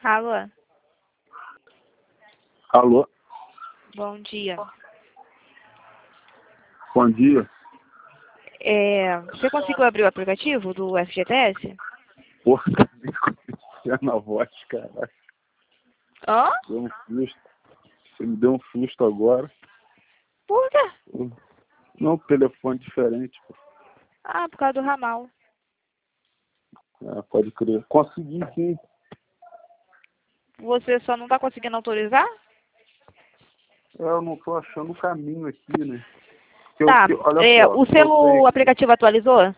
Alô, Alô, bom dia. bom dia. Você conseguiu abrir o aplicativo do FGTS? Porra, nem conhecia na voz, cara. Hã? Deu um susto. Você me deu um susto agora. Por quê? Não, telefone diferente. Pô. Ah, por causa do ramal. Pode crer. Consegui sim. Você só não tá conseguindo autorizar? Eu não tô achando o caminho aqui, né? Tá. Olha só, O seu aqui. aplicativo atualizou?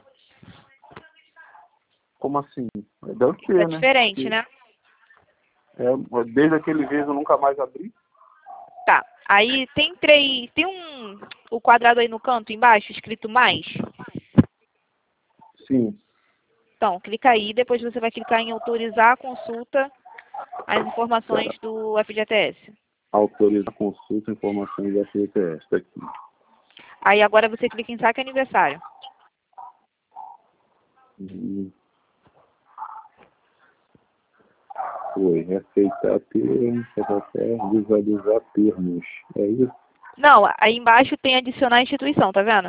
Como assim? Deve Tá ter, né? diferente, Porque, né? desde aquele vez eu nunca mais abri. Tá. Aí tem o quadrado aí no canto embaixo, escrito mais. Sim. Então, clica aí, depois você vai clicar em autorizar a consulta as informações do FGTS. Autoriza a consulta, informações da FGTS. Tá aqui. Aí agora você clica em saque aniversário. Foi. Aceitar termos, visualizar termos. É isso? Não, aí embaixo tem adicionar instituição, tá vendo?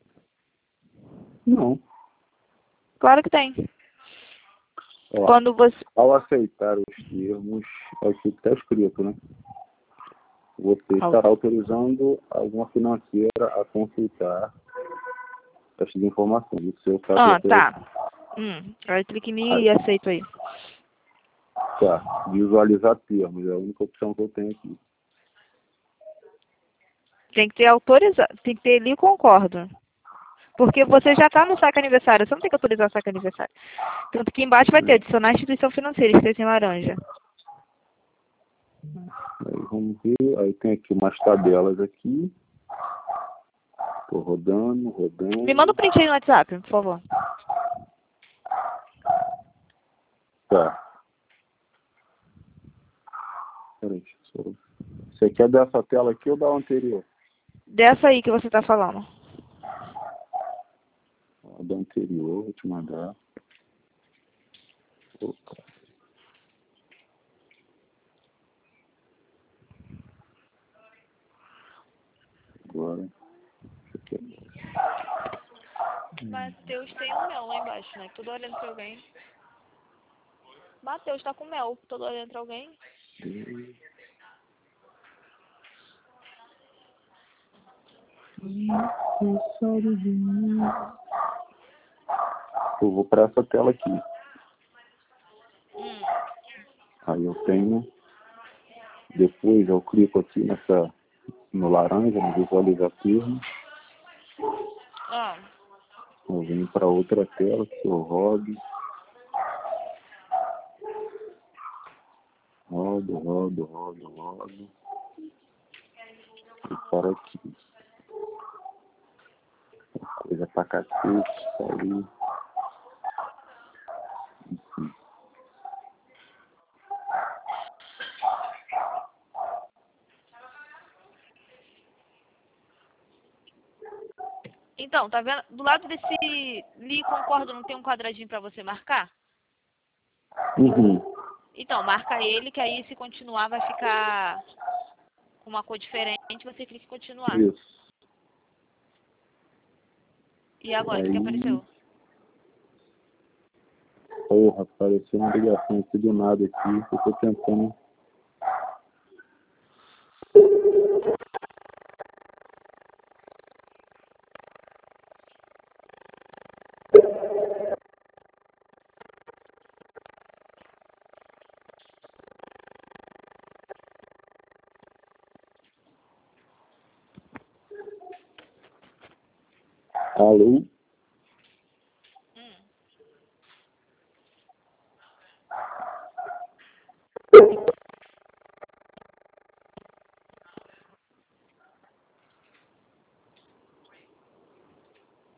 Não. Claro que tem. Ó, Quando você... ao aceitar os termos, é o que está escrito, né? Você estará autorizando alguma financeira a consultar essas informações. O seu caso Ah, tá. Aí clique em e aceito aí. Tá. Visualizar termos, é a única opção que eu tenho aqui. Tem que ter autorizado, tem que ter ali concordo. Porque você já está no saque aniversário, você não tem que autorizar o saque aniversário. Tanto que embaixo vai ter adicionar instituição financeira, escrito em laranja. Aí vamos ver, aí tem aqui umas tabelas aqui. Tô rodando. Me manda um print aí no WhatsApp, por favor. Tá. Peraí, você quer dessa tela aqui ou da anterior? Dessa aí que você está falando. Da anterior, vou te mandar. Opa. Agora. Matheus tem um mel lá embaixo, né? Tô olhando pra alguém. Matheus tá com mel, tô olhando pra alguém. Eu vou para essa tela aqui. Aí eu tenho. Depois eu clico aqui no laranja, no visualizar termo. Eu venho para outra tela que eu rodo. Rodo. E para aqui. Coisa pra cacete, isso aí. Enfim. Então, tá vendo? Do lado desse li concordo, não tem um quadradinho pra você marcar? Uhum. Então, marca ele, que aí se continuar vai ficar com uma cor diferente, você clica em continuar. Isso. E agora, o Aí, que apareceu? porra, apareceu uma ligação aqui do nada aqui. Eu tô tentando. Alô?